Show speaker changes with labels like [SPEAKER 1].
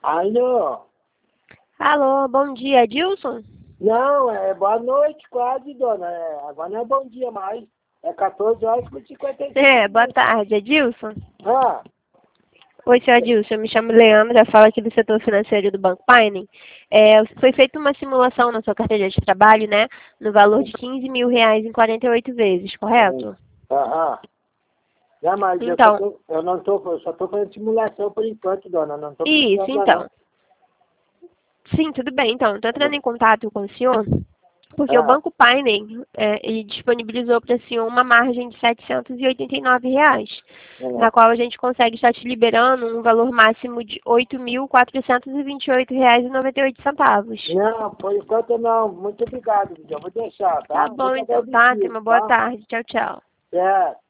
[SPEAKER 1] Alô?
[SPEAKER 2] Alô, bom dia, Edilson?
[SPEAKER 1] Não, é boa noite quase, dona. Agora não é bom dia mais. É 14 horas e 55
[SPEAKER 2] Boa tarde, Edilson.
[SPEAKER 1] Ah,
[SPEAKER 2] Oi, seu Edilson, eu me chamo Leandra, falo aqui do setor financeiro do Banco Paining. Foi feita uma simulação na sua carteira de trabalho, né, no valor de R$ 15.000 em 48 vezes, correto?
[SPEAKER 1] aham. Não, mas
[SPEAKER 2] Então,
[SPEAKER 1] eu só tô fazendo simulação por enquanto, dona. Não tô
[SPEAKER 2] isso,
[SPEAKER 1] precisando
[SPEAKER 2] então.
[SPEAKER 1] não.
[SPEAKER 2] Sim, tudo bem, então, estou entrando em contato com o senhor, porque o
[SPEAKER 1] Ah,
[SPEAKER 2] Banco Paining, ele disponibilizou para o senhor uma margem de R$ 789, na qual a gente consegue estar te liberando um valor máximo de R$ 8.428,98.
[SPEAKER 1] não, por enquanto não. Muito obrigado, eu vou deixar,
[SPEAKER 2] Tá
[SPEAKER 1] tá?
[SPEAKER 2] bom,
[SPEAKER 1] Muito
[SPEAKER 2] então, tá? Tenha
[SPEAKER 1] agradecido,
[SPEAKER 2] uma boa
[SPEAKER 1] tá?
[SPEAKER 2] tarde. Tchau, tchau.
[SPEAKER 1] Certo.